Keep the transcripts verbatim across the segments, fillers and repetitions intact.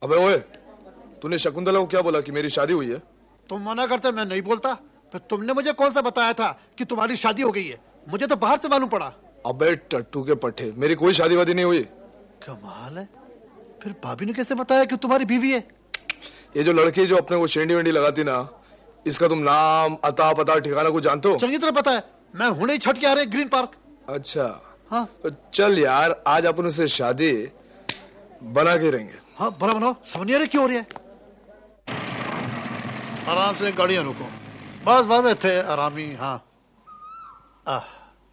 अबे ओए, तूने शकुंतला को क्या बोला कि मेरी शादी हुई है? तुम मना करते मैं नहीं बोलता। फिर तुमने मुझे कौन सा बताया था कि तुम्हारी शादी हो गई है? मुझे तो बाहर से मालूम पड़ा। अबे टट्टू के पट्टे, मेरी कोई शादी वादी नहीं हुई। कमाल है। फिर भाभी ने कैसे बताया कि तुम्हारी बीवी है? ये जो लड़की जो अपने वो शेंडी वेंडी लगाती ना, इसका तुम नाम अता पता ठिकाना को जानते हो? चंगी तरह पता है। मैं हुणे ही छट के आ रहे ग्रीन पार्क। अच्छा हाँ तो चल यार, आज अपन उसे शादी बना के रहेंगे। हाँ बना बनाओ। समझिए क्यों हो रही है? आराम से गाड़ियां रोको। बस बस थे आरामी। हाँ आह।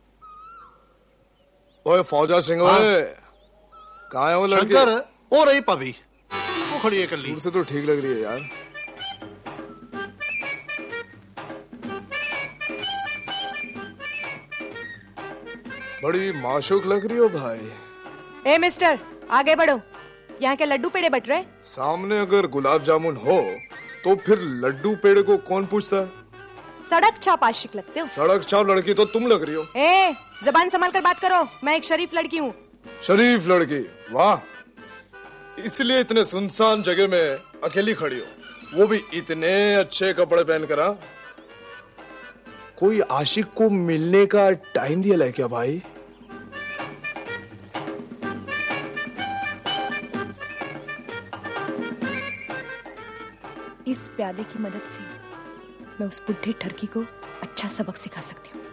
ओए फौजा सिंह, ओए कहाँ है वो लड़की? शंकर ओ रही पभी, वो खड़ी है कल्ली। दूर से तो ठीक लग रही है यार। बड़ी माशूक लग रही हो भाई। ए मिस्टर, आगे बढ़ो। यहाँ के लड्डू पेड़े बट रहे। सामने अगर गुलाब जामुन हो तो फिर लड्डू पेड़े को कौन पूछता है? सड़क छाप आशिक लगते हो। सड़क छाप लड़की तो तुम लग रही हो। ए, जबान संभाल कर बात करो। मैं एक शरीफ लड़की हूँ। शरीफ लड़की? वाह, इसलिए इतने सुनसान जगह में अकेली खड़ी हो, वो भी इतने अच्छे कपड़े पहन कर। कोई आशिक को मिलने का टाइम दिया है क्या भाई? इस प्यादे की मदद से मैं उस बुढ़े ठरकी को अच्छा सबक सिखा सकती हूँ।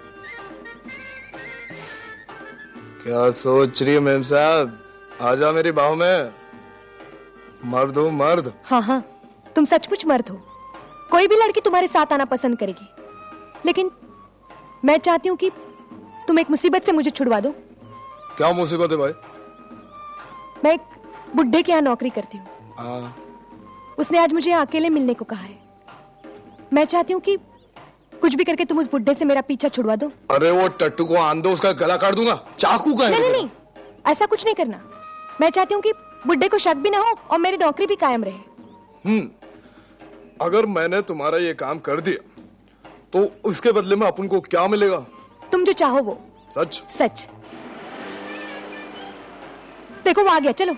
क्या सोच रही है मेम साहब? आजा मेरी बाहों में। मर्द हो मर्द। हाँ हाँ, तुम सचमुच मर्द हो। कोई भी लड़की तुम्हारे साथ आना पसंद करेगी, लेकिन मैं चाहती हूँ कि तुम एक मुसीबत से मुझे छुड़वा दो। क्या मुसीबत है भाई? मैं एक बुढ़े के यहाँ नौकरी करती हूँ। उसने आज मुझे अकेले मिलने को कहा है। मैं चाहती हूँ कि कुछ भी करके तुम उस बुढ़े से मेरा पीछा छुड़वा दो। अरे वो टट्टू को आन दो, उसका गला काट दूंगा चाकू का। नहीं नहीं नहीं, ऐसा कुछ नहीं करना। मैं चाहती हूँ कि बुढ़े को शक भी ना हो और मेरी नौकरी भी कायम रहे। हम्म, अगर मैंने तुम्हारा ये काम कर दिया तो उसके बदले में अपन को क्या मिलेगा? तुम जो चाहो वो। सच? सच। देखो वो आ गया, चलो।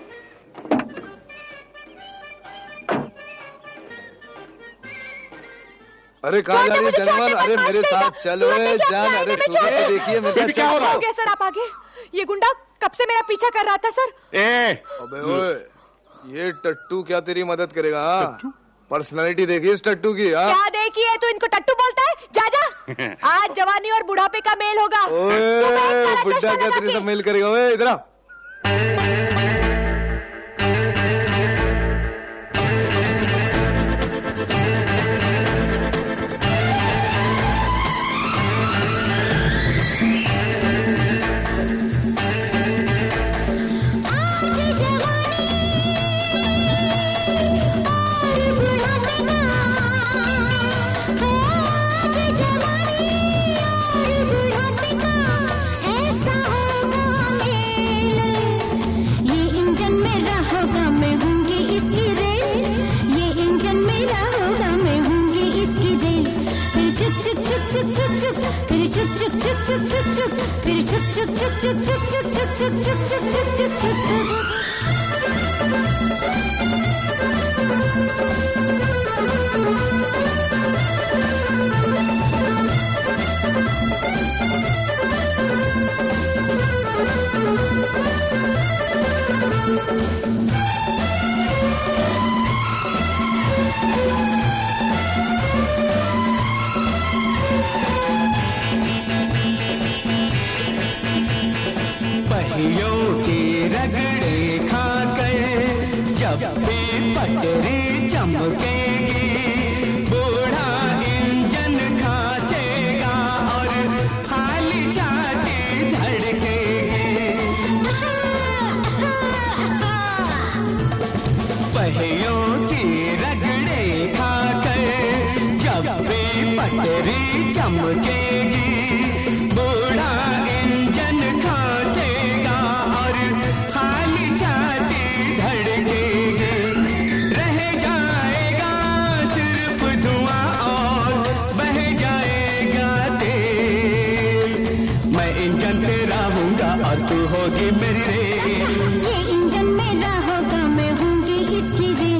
अरे कहाँ जा रही है जनवन? अरे मेरे साथ चलो जान। अरे सूरत देखिए मेरा। क्या हो गया सर? आप आगे। ये गुंडा कब से मेरा पीछा कर रहा था सर। ए अबे ओए, ये टट्टू क्या तेरी मदद करेगा? पर्सनालिटी देखिए इस टट्टू की। हाँ क्या देखिए? तो इनको टट्टू बोलता है? जा जा। आज जवानी और बुढ़ापे का मेल होगा। ओए बुढ़ा क्या तेरे से मेल करेगा? ओए इधर आ। ये इंजन मेरा होगा, मैं हूँगी इसकी रेल।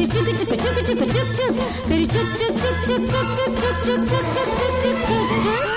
फिर चुक चुक चुक चुक चुक चुक, फिर चुक चुक चुक चुक चुक चुक चुक चुक चुक चुक चुक चुक चुक।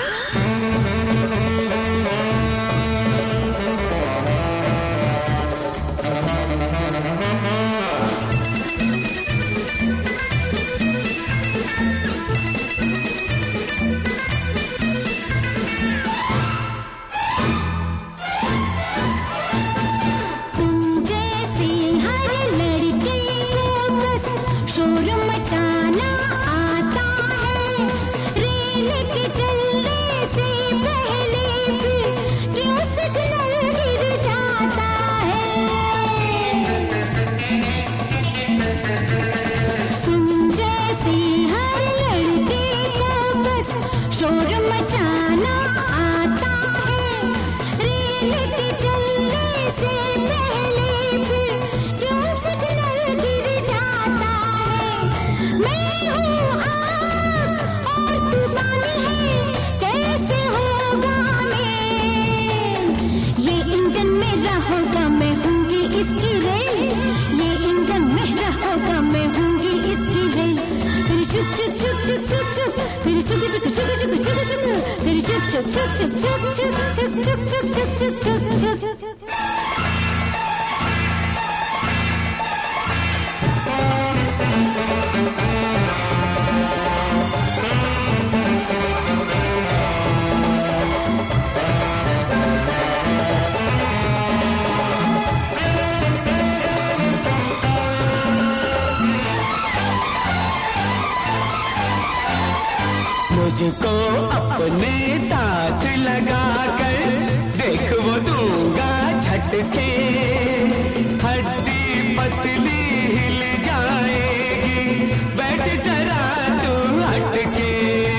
मुझको अपने साथ लगा कर देख वो दूंगा झटके, हड्डी पसली हिल जाएगी, बैठ जरा तू हटके।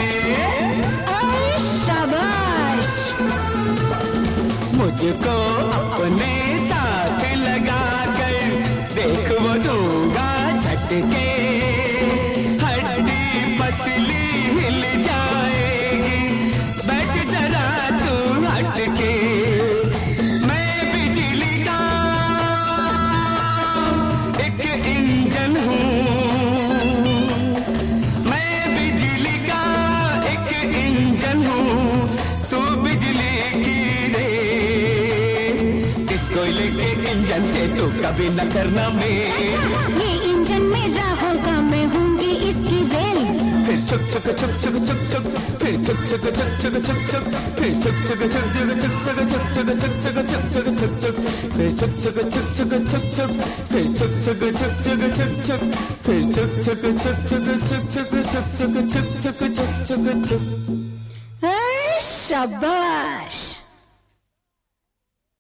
शाबाश। मुझको अपने साथ लगा कर देख वो दूंगा झटके, हड्डी पसली हिल जाएगी, बैठ जरा तू हटके। मैं बिजली का एक इंजन हूँ, मैं बिजली का एक इंजन हूँ, तू बिजली की रे। इस कोयले के इंजन से तू कभी न करना मेल, ये इंजन मेरा होगा, मैं होंगी इसकी रेल। फिर चुक चुक चुक चुक चुक चुक, फिर चुक चुक चुक चुक चुक चुक, फिर चुक चुक चुक चुक चुक चुक चुक चुक चुक चुक चुक चुक, फिर चुक चुक चुक चुक चुक चुक, फिर चुक चुक चुक चुक चुक चुक, फिर चुक चुक चुक चुक चुक चुक चुक चुक चुक चुक चुक चुक चुक। शाबाश।